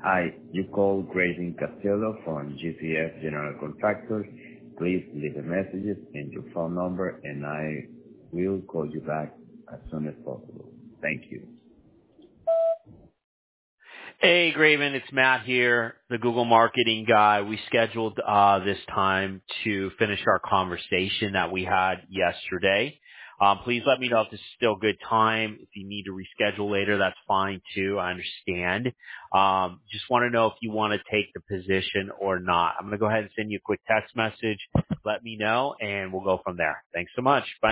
Hi, you called Grayson Castillo from GCF General Contractors. Please leave a message and your phone number, and I will call you back as soon as possible. Thank you. Hey, Graven, it's Matt here, the Google marketing guy. We scheduled this time to finish our conversation that we had yesterday. Please let me know if this is still a good time. If you need to reschedule later, that's fine too. I understand. Just want to know if you want to take the position or not. I'm going to go ahead and send you a quick text message. Let me know, and we'll go from there. Thanks so much. Bye.